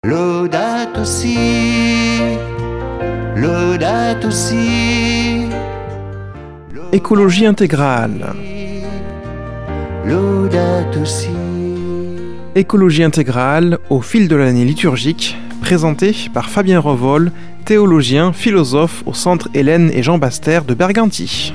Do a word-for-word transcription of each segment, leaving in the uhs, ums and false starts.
Laudato si, laudato si. Écologie intégrale. Laudato si. Écologie intégrale au fil de l'année liturgique, présentée par Fabien Revol, théologien, philosophe au Centre Hélène et Jean Bastère de Berganti.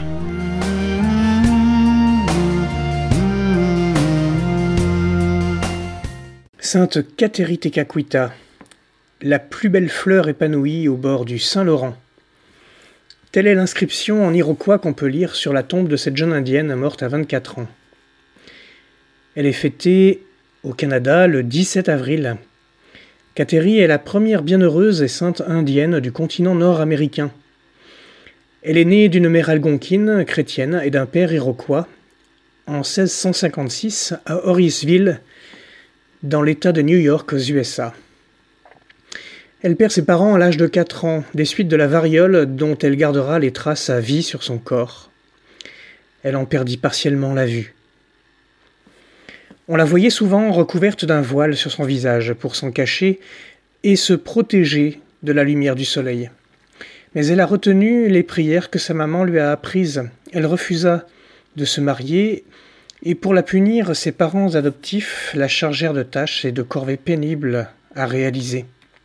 Sainte Cathérie Tekakwitha, la plus belle fleur épanouie au bord du Saint-Laurent. Telle est l'inscription en iroquois qu'on peut lire sur la tombe de cette jeune indienne morte à vingt-quatre ans. Elle est fêtée au Canada le dix-sept avril. Cathérie est la première bienheureuse et sainte indienne du continent nord-américain. Elle est née d'une mère algonquine, chrétienne, et d'un père iroquois en seize cent cinquante-six à Horaiceville, dans l'État de New York aux U S A. Elle perd ses parents à l'âge de quatre ans, des suites de la variole dont elle gardera les traces à vie sur son corps. Elle en perdit partiellement la vue. On la voyait souvent recouverte d'un voile sur son visage pour s'en cacher et se protéger de la lumière du soleil. Mais elle a retenu les prières que sa maman lui a apprises. Elle refusa de se marier et pour la punir, ses parents adoptifs la chargèrent de tâches et de corvées pénibles à réaliser.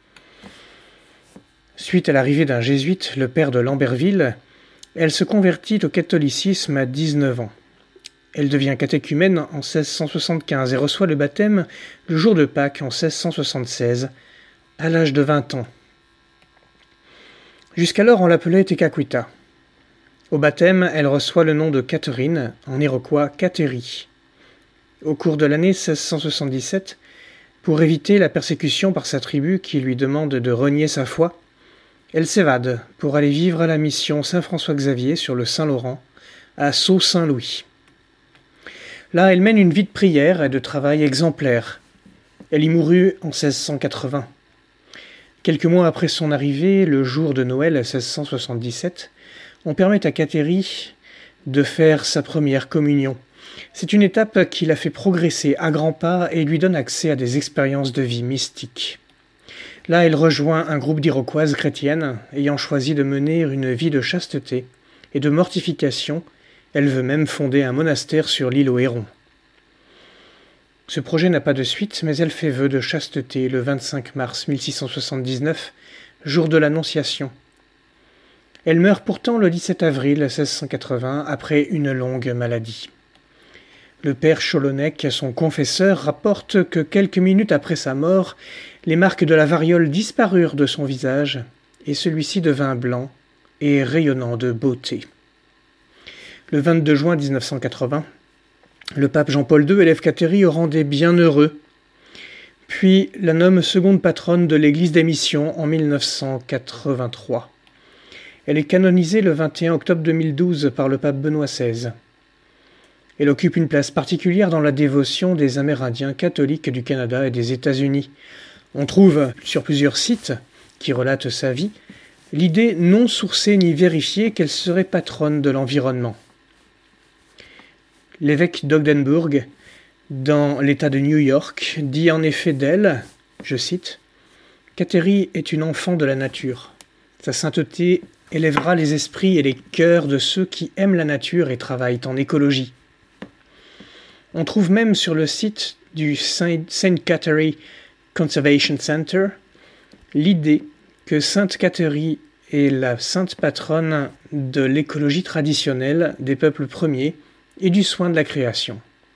Suite à l'arrivée d'un jésuite, le père de Lamberville, elle se convertit au catholicisme à dix-neuf ans. Elle devient catéchumène en seize cent soixante-quinze et reçoit le baptême le jour de Pâques en seize cent soixante-seize, à l'âge de vingt ans. Jusqu'alors, on l'appelait Tekakwitha. Au baptême, elle reçoit le nom de Catherine, en iroquois Cathérie. Au cours de l'année seize cent soixante-dix-sept, pour éviter la persécution par sa tribu qui lui demande de renier sa foi, elle s'évade pour aller vivre à la mission Saint-François-Xavier sur le Saint-Laurent, à Sault-Saint-Louis. Là, elle mène une vie de prière et de travail exemplaire. Elle y mourut en seize cent quatre-vingts. Quelques mois après son arrivée, le jour de Noël seize cent soixante-dix-sept, on permet à Cathérie de faire sa première communion. C'est une étape qui la fait progresser à grands pas et lui donne accès à des expériences de vie mystiques. Là, elle rejoint un groupe d'Iroquoises chrétiennes ayant choisi de mener une vie de chasteté et de mortification. Elle veut même fonder un monastère sur l'île aux Hérons. Ce projet n'a pas de suite, mais elle fait vœu de chasteté le vingt-cinq mars mille six cent soixante-dix-neuf, jour de l'Annonciation. Elle meurt pourtant le dix-sept avril seize cent quatre-vingts après une longue maladie. Le père Cholonec, son confesseur, rapporte que quelques minutes après sa mort, les marques de la variole disparurent de son visage et celui-ci devint blanc et rayonnant de beauté. Le vingt-deux juin mille neuf cent quatre-vingts, le pape Jean-Paul deux élève Cathérie au rang des bienheureux, puis la nomme seconde patronne de l'Église des Missions en mille neuf cent quatre-vingt-trois. Elle est canonisée le vingt et un octobre deux mille douze par le pape Benoît seize. Elle occupe une place particulière dans la dévotion des Amérindiens catholiques du Canada et des États-Unis. On trouve sur plusieurs sites qui relatent sa vie l'idée non sourcée ni vérifiée qu'elle serait patronne de l'environnement. L'évêque d'Ogdenburg, dans l'État de New York, dit en effet d'elle, je cite, « Cathérie est une enfant de la nature. Sa sainteté élèvera les esprits et les cœurs de ceux qui aiment la nature et travaillent en écologie. » On trouve même sur le site du Saint Catherine Conservation Center l'idée que Sainte Cathérie est la sainte patronne de l'écologie traditionnelle des peuples premiers et du soin de la création.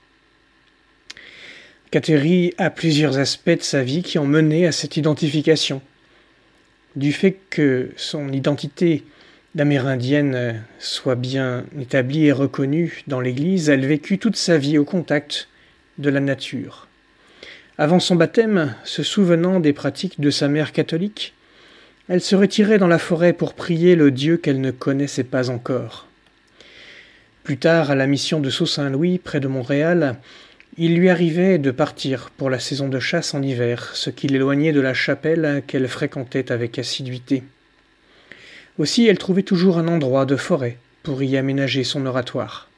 Cathérie a plusieurs aspects de sa vie qui ont mené à cette identification. Du fait que son identité d'amérindienne soit bien établie et reconnue dans l'Église, elle vécut toute sa vie au contact de la nature. Avant son baptême, se souvenant des pratiques de sa mère catholique, elle se retirait dans la forêt pour prier le Dieu qu'elle ne connaissait pas encore. Plus tard, à la mission de Sault-Saint-Louis, près de Montréal, il lui arrivait de partir pour la saison de chasse en hiver, ce qui l'éloignait de la chapelle qu'elle fréquentait avec assiduité. Aussi, elle trouvait toujours un endroit de forêt pour y aménager son oratoire.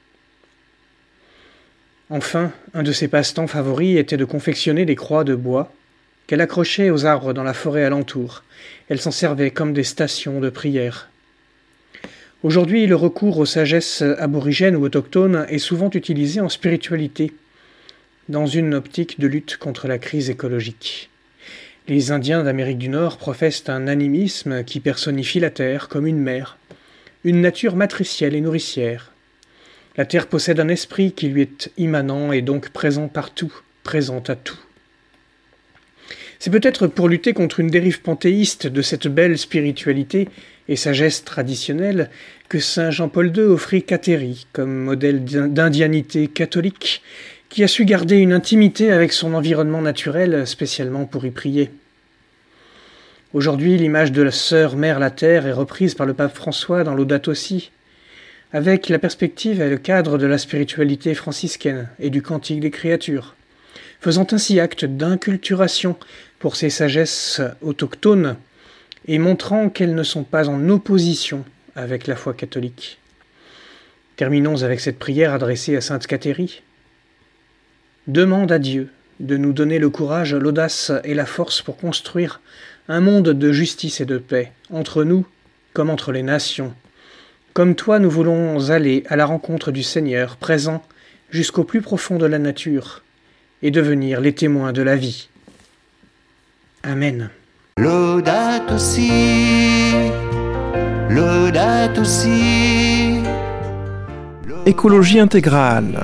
Enfin, un de ses passe-temps favoris était de confectionner des croix de bois qu'elle accrochait aux arbres dans la forêt alentour. Elle s'en servait comme des stations de prière. Aujourd'hui, le recours aux sagesses aborigènes ou autochtones est souvent utilisé en spiritualité, dans une optique de lutte contre la crise écologique. Les Indiens d'Amérique du Nord professent un animisme qui personnifie la terre comme une mère, une nature matricielle et nourricière. La terre possède un esprit qui lui est immanent et donc présent partout, présent à tout. C'est peut-être pour lutter contre une dérive panthéiste de cette belle spiritualité et sagesse traditionnelle que saint Jean-Paul deux offrit Kateri comme modèle d'indianité catholique qui a su garder une intimité avec son environnement naturel spécialement pour y prier. Aujourd'hui, l'image de la sœur mère la terre est reprise par le pape François dans Laudato Si, avec la perspective et le cadre de la spiritualité franciscaine et du cantique des créatures, faisant ainsi acte d'inculturation pour ces sagesses autochtones et montrant qu'elles ne sont pas en opposition avec la foi catholique. Terminons avec cette prière adressée à sainte Kateri. Demande à Dieu de nous donner le courage, l'audace et la force pour construire un monde de justice et de paix, entre nous comme entre les nations. Comme toi, nous voulons aller à la rencontre du Seigneur, présent jusqu'au plus profond de la nature, et devenir les témoins de la vie. Amen. Laudato Si, Laudato Si, Écologie intégrale.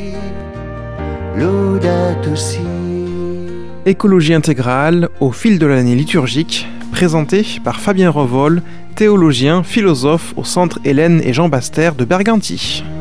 Laudato Si. Écologie intégrale au fil de l'année liturgique, présentée par Fabien Revol, théologien, philosophe au Centre Hélène et Jean Baster de Berganty.